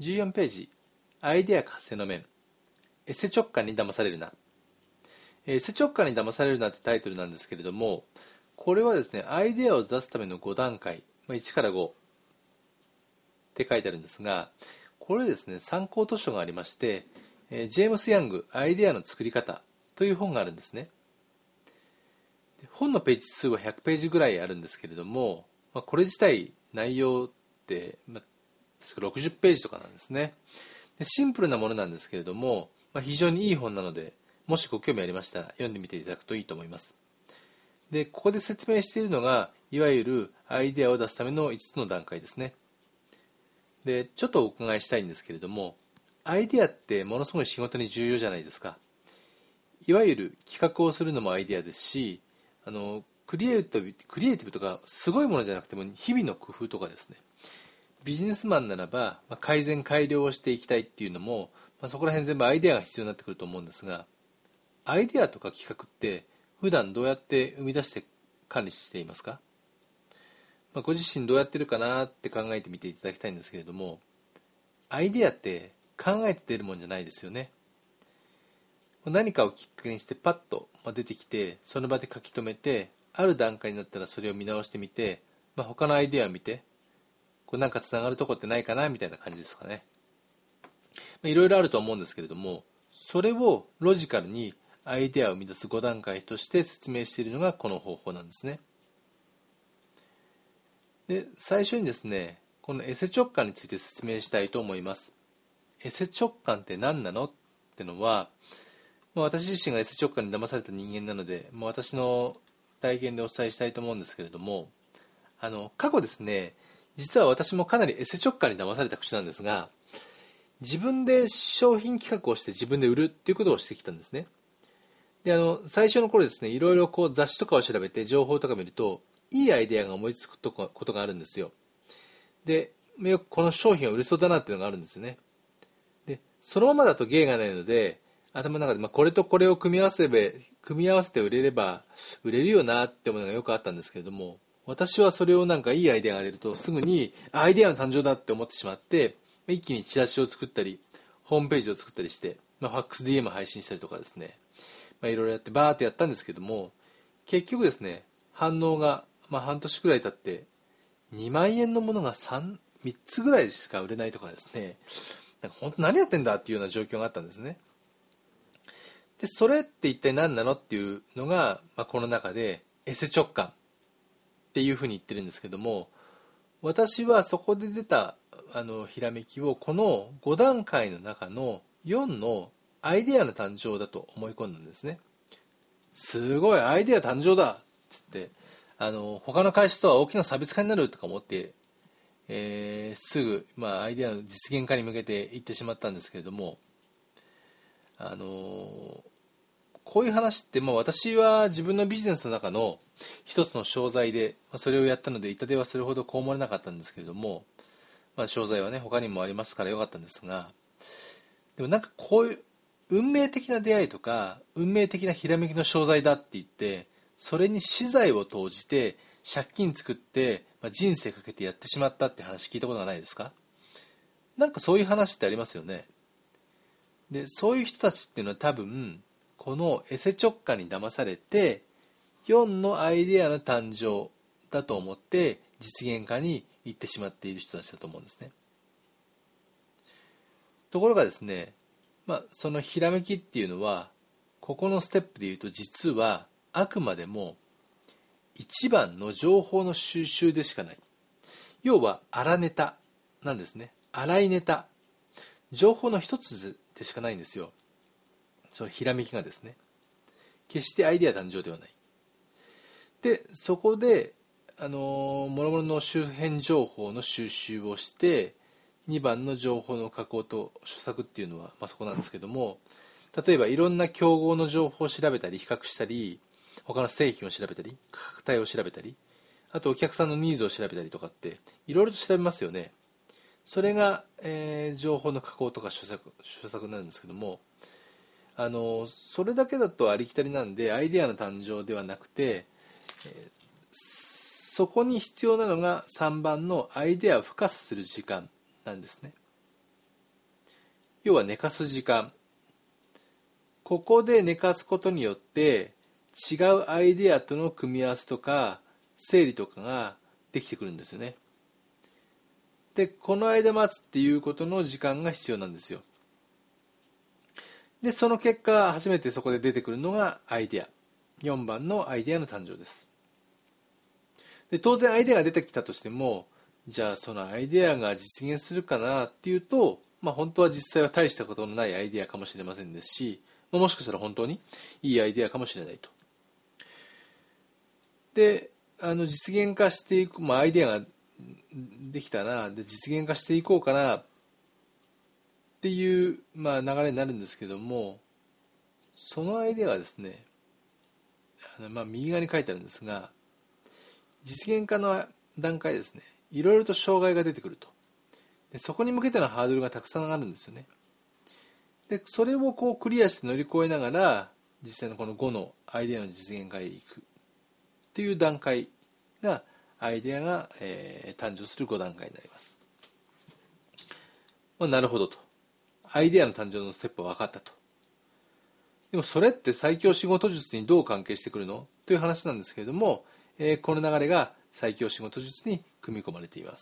14ページ、アイデア活性の面、エセ直感に騙されるな。エセ直感に騙されるなってタイトルなんですけれども、これはですね、アイデアを出すための5段階、1から5って書いてあるんですが、これですね、参考図書がありまして、ジェームス・ヤング、アイデアの作り方という本があるんですね。本のページ数は100ページぐらいあるんですけれども、これ自体内容って、確か60ページとかなんですね。でシンプルなものなんですけれども、非常にいい本なので、もしご興味ありましたら読んでみていただくといいと思います。で、ここで説明しているのが、いわゆるアイデアを出すための5つの段階ですね。で、ちょっとお伺いしたいんですけれども、アイデアってものすごい仕事に重要じゃないですか。いわゆる企画をするのもアイデアですし、クリエイティブとかすごいものじゃなくても日々の工夫とかですね。ビジネスマンならば、改善改良をしていきたいっていうのも、そこら辺全部アイデアが必要になってくると思うんですが、アイデアとか企画って普段どうやって生み出して管理していますか？ご自身どうやってるかなって考えてみていただきたいんですけれども、アイデアって考えて出るもんじゃないですよね。何かをきっかけにしてパッと出てきて、その場で書き留めて、ある段階になったらそれを見直してみて、他のアイデアを見て、なんかつながるとこってないかなみたいな感じですかね。いろいろあると思うんですけれども、それをロジカルにアイデアを生み出す5段階として説明しているのがこの方法なんですね。で、最初にですね、このエセ直感について説明したいと思います。エセ直感って何なのってのは、私自身がエセ直感に騙された人間なので、私の体験でお伝えしたいと思うんですけれども、過去ですね、実は私もかなりエセ直感に騙された口なんですが、自分で商品企画をして自分で売るっていうことをしてきたんですね。で、最初の頃ですね、いろいろ雑誌とかを調べて情報とか見ると、いいアイデアが思いつくことがあるんですよ。で、よくこの商品は売れそうだなっていうのがあるんですよね。で、そのままだと芸がないので、頭の中で、これとこれを組み合わせて売れれば、売れるよなって思うのがよくあったんですけれども、私はそれをいいアイデアが出ると、すぐにアイデアの誕生だって思ってしまって、一気にチラシを作ったり、ホームページを作ったりして、ファックス DM 配信したりとかですね、いろいろやってバーってやったんですけども、結局ですね、反応が、半年くらい経って、2万円のものが3つぐらいしか売れないとかですね、本当何やってんだっていうような状況があったんですね。で、それって一体何なのっていうのが、この中でエセ直感っていうふうに言ってるんですけども、私はそこで出たひらめきをこの5段階の中の4のアイデアの誕生だと思い込んだんですね。すごいアイデア誕生だっつって他の会社とは大きな差別化になるとか思って、すぐ、アイデアの実現化に向けていってしまったんですけれども、こういう話って、私は自分のビジネスの中の一つの商材で、それをやったので痛手はそれほどこう思れなかったんですけれども、商材はね他にもありますからよかったんですが、でもこういう運命的な出会いとか運命的なひらめきの商材だって言って、それに資材を投じて借金作って、人生かけてやってしまったって話聞いたことがないですか？そういう話ってありますよね。で、そういう人たちっていうのは多分このエセ直感に騙されて4のアイデアの誕生だと思って実現化に行ってしまっている人たちだと思うんですね。ところがですね、そのひらめきっていうのはここのステップで言うと実はあくまでも一番の情報の収集でしかない。要は粗ネタなんですね。粗いネタ。情報の一つでしかないんですよ。そのひらめきがですね。決してアイデア誕生ではない。で、そこで、諸々の周辺情報の収集をして、2番の情報の加工と著作っていうのは、そこなんですけども、例えばいろんな競合の情報を調べたり、比較したり、他の製品を調べたり、価格帯を調べたり、あとお客さんのニーズを調べたりとかって、いろいろと調べますよね。それが、情報の加工とか著作なんですけども、それだけだとありきたりなんで、アイデアの誕生ではなくて、そこに必要なのが3番のアイデアを付加する時間なんですね。 要は寝かす時間。ここで寝かすことによって違うアイデアとの組み合わせとか整理とかができてくるんですよね。で、この間待つっていうことの時間が必要なんですよ。で、その結果、初めてそこで出てくるのがアイデア。4番のアイデアの誕生です。で、当然アイデアが出てきたとしても、じゃあそのアイデアが実現するかなっていうと、本当は実際は大したことのないアイデアかもしれませんですし、もしかしたら本当にいいアイデアかもしれないと。で、実現化していく、アイデアができたな、で実現化していこうかなっていう、流れになるんですけども、そのアイデアがですね、右側に書いてあるんですが、実現化の段階ですね、いろいろと障害が出てくると。でそこに向けてのハードルがたくさんあるんですよね。でそれをクリアして乗り越えながら、実際のこの5のアイデアの実現化へ行くっていう段階が、アイデアが、誕生する5段階になります。なるほどと。アイデアの誕生のステップは分かったと。でもそれって最強仕事術にどう関係してくるのという話なんですけれども、この流れが最強仕事術に組み込まれています。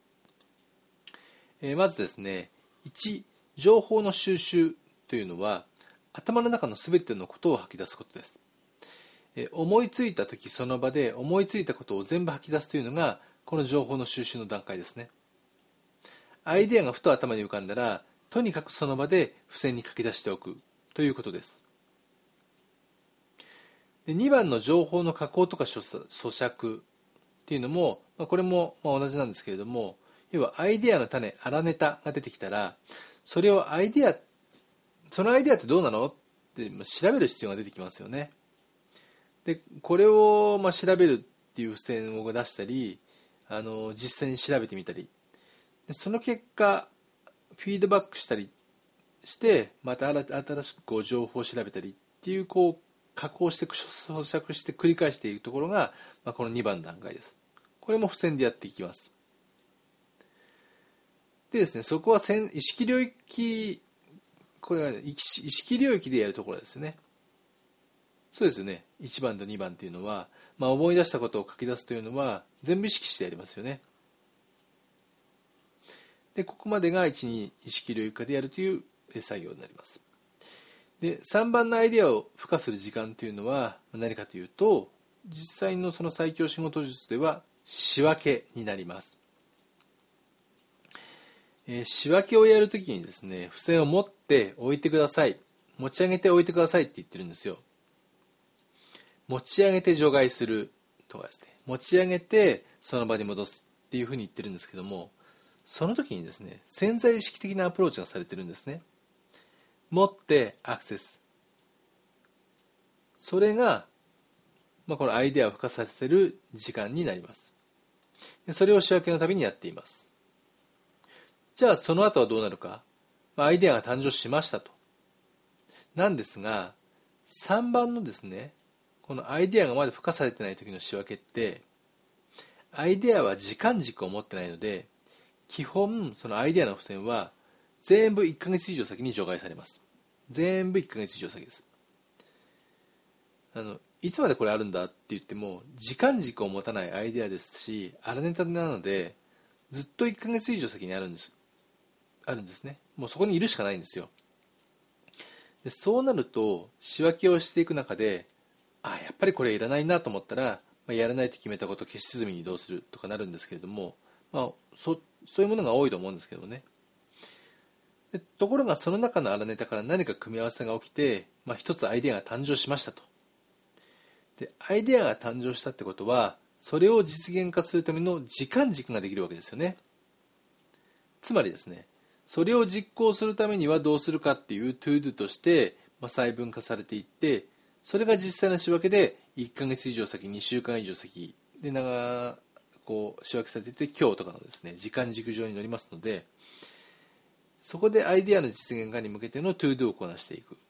まずですね、1、情報の収集というのは、頭の中のすべてのことを吐き出すことです。思いついたときその場で思いついたことを全部吐き出すというのが、この情報の収集の段階ですね。アイデアがふと頭に浮かんだら、とにかくその場で付箋に書き出しておくということです。で、2番の情報の加工とか咀嚼っていうのも、これも同じなんですけれども、要はアイデアの種、粗ネタが出てきたら、それをそのアイデアってどうなのって調べる必要が出てきますよね。で、これを調べるっていう付箋を出したり、実際に調べてみたり、でその結果、フィードバックしたりして、また新しく情報を調べたりっていう、加工して咀嚼して繰り返していくところが、この2番の段階です。これも付箋でやっていきます。でですね、そこは意識領域、これは意識領域でやるところですね。そうですよね。1番と2番っていうのは、思い出したことを書き出すというのは全部意識してやりますよね。で、ここまでが1、2意識領域化でやるという作業になります。で、3番のアイデアを付加する時間というのは何かというと、実際のその最強仕事術では仕分けになります。仕分けをやるときにですね、付箋を持って置いてください。持ち上げて置いてくださいって言ってるんですよ。持ち上げて除外するとかですね、持ち上げてその場に戻すっていうふうに言ってるんですけども、その時にですね、潜在意識的なアプローチがされてるんですね。持ってアクセス。それが、このアイデアを付加させる時間になります。それを仕分けのたびにやっています。じゃあその後はどうなるか。アイデアが誕生しましたと。なんですが、3番のですね、このアイデアがまだ付加されてない時の仕分けって、アイデアは時間軸を持ってないので、基本そのアイデアの付箋は全部1ヶ月以上先に除外されます。全部1ヶ月以上先です。いつまでこれあるんだって言っても、時間軸を持たないアイデアですし、粗ネタなので、ずっと1ヶ月以上先にあるんですね。もうそこにいるしかないんですよ。でそうなると、仕分けをしていく中で、やっぱりこれいらないなと思ったら、やらないと決めたことを消し済みに移動するとかなるんですけれども、そういうものが多いと思うんですけどね。でところがその中の粗ネタから何か組み合わせが起きて、一つアイデアが誕生しましたと。でアイデアが誕生したってことは、それを実現化するための時間軸ができるわけですよね。つまりですね、それを実行するためにはどうするかっていうトゥードゥとして、細分化されていって、それが実際の仕分けで1ヶ月以上先、2週間以上先で仕分けされていて、今日とかのですね、時間軸上に乗りますので、そこでアイデアの実現化に向けてのトゥードゥをこなしていく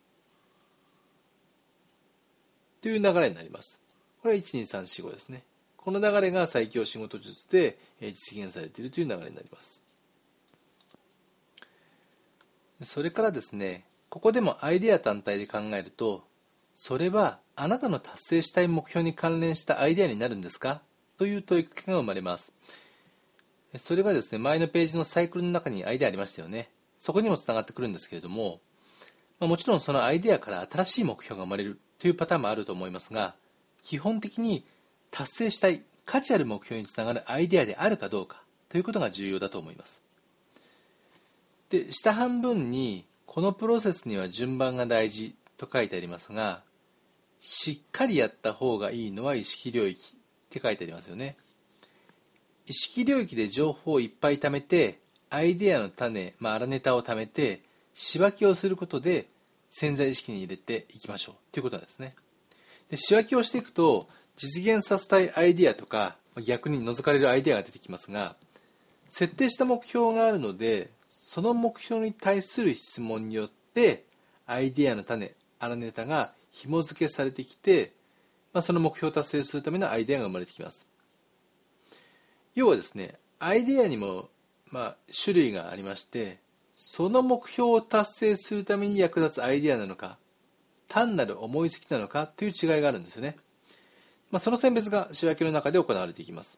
という流れになります。これは1、2、3、4、5ですね。この流れが最強仕事術で実現されているという流れになります。 それからですね、ここでもアイデア単体で考えると、それはあなたの達成したい目標に関連したアイデアになるんですかという問いかけが生まれます。それがですね、前のページのサイクルの中にアイデアありましたよね。そこにもつながってくるんですけれども、もちろんそのアイデアから新しい目標が生まれるというパターンもあると思いますが、基本的に達成したい価値ある目標につながるアイデアであるかどうかということが重要だと思います。で、下半分にこのプロセスには順番が大事と書いてありますが、しっかりやった方がいいのは意識領域って書いてありますよね。意識領域で情報をいっぱい貯めて、アイデアの種、粗ネタを貯めて仕分けをすることで潜在意識に入れていきましょうということなんですね。で、仕分けをしていくと実現させたいアイデアとか逆に除かれるアイデアが出てきますが、設定した目標があるので、その目標に対する質問によってアイデアの種、粗ネタが紐付けされてきて、その目標を達成するためのアイデアが生まれてきます。要はですね、アイデアにも種類がありまして、その目標を達成するために役立つアイデアなのか、単なる思いつきなのかという違いがあるんですよね。その選別が仕分けの中で行われていきます。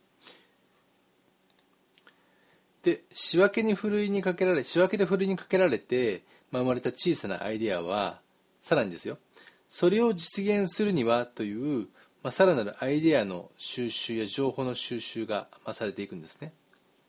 で、仕分けでふるいにかけられて、生まれた小さなアイデアは、さらにですよ、それを実現するにはという、さらなるアイデアの収集や情報の収集が、されていくんですね。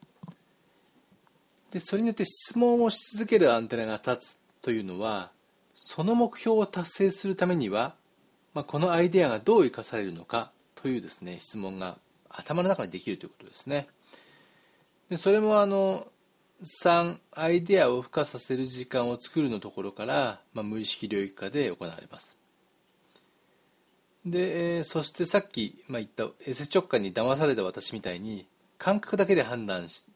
で、それによって質問をし続けるアンテナが立つというのは、その目標を達成するためには、このアイデアがどう生かされるのかというですね、質問が頭の中にできるということですね。で、それも3、アイデアを孵化させる時間を作るのところから、無意識領域化で行われます。で、そしてさっき、言ったエセ直感に騙された私みたいに感覚だけで判断して、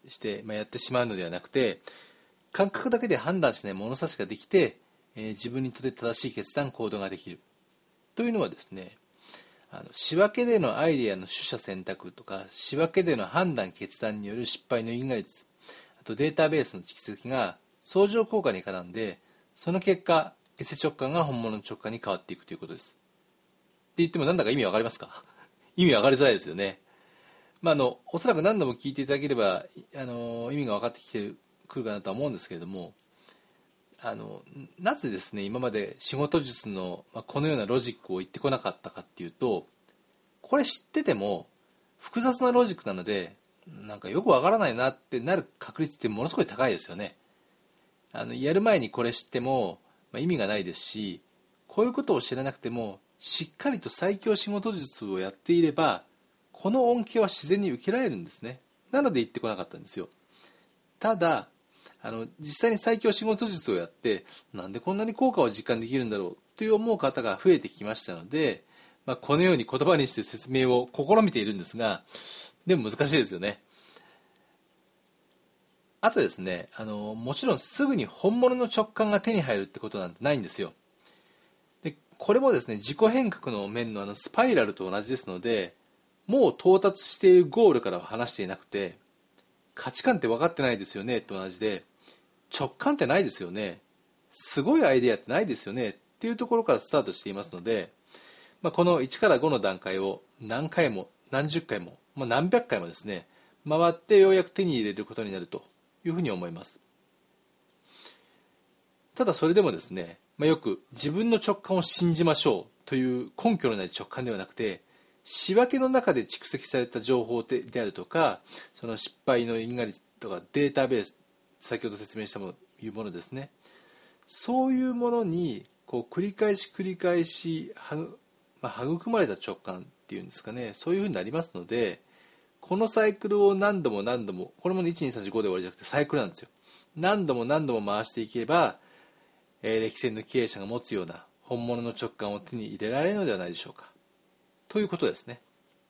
やってしまうのではなくて、感覚だけで判断しない物差しができて、自分にとって正しい決断行動ができるというのはですね、仕分けでのアイデアの取捨選択とか、仕分けでの判断決断による失敗の因果率、あとデータベースの蓄積が相乗効果に絡んで、その結果エセ直感が本物の直感に変わっていくということです。って言ってもなんだか意味わかりますか？意味わかりづらいですよね。おそらく何度も聞いていただければ、意味が分かってくるかなとは思うんですけれども、なぜですね、今まで仕事術の、このようなロジックを言ってこなかったかっていうと、これ知ってても複雑なロジックなので、なんかよくわからないなってなる確率ってものすごい高いですよね。やる前にこれ知っても、意味がないですし、こういうことを知らなくてもしっかりと最強仕事術をやっていれば、この恩恵は自然に受けられるんですね。なので言ってこなかったんですよ。ただ、実際に最強仕事術をやって、なんでこんなに効果を実感できるんだろうという思う方が増えてきましたので、このように言葉にして説明を試みているんですが、でも難しいですよね。あとですね、もちろんすぐに本物の直感が手に入るってことなんてないんですよ。で、これもですね、自己変革の面のスパイラルと同じですので、もう到達しているゴールからは話していなくて、価値観って分かってないですよねと同じで、直感ってないですよね、すごいアイデアってないですよねっていうところからスタートしていますので、この1から5の段階を何回も何十回も、何百回もですね回ってようやく手に入れることになるというふうに思います。ただそれでもですね、よく自分の直感を信じましょうという根拠のない直感ではなくて、仕分けの中で蓄積された情報であるとか、その失敗の因果率とかデータベース、先ほど説明したいうものですね、そういうものに繰り返し育まれた直感っていうんですかね、そういうふうになりますので、このサイクルを何度も何度も、これも12345で終わりじゃなくてサイクルなんですよ。何度も何度も回していけば、歴戦の経営者が持つような本物の直感を手に入れられるのではないでしょうか、ということですね。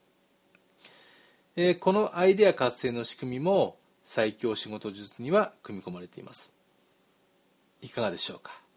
このアイデア活性の仕組みも最強仕事術には組み込まれています。いかがでしょうか。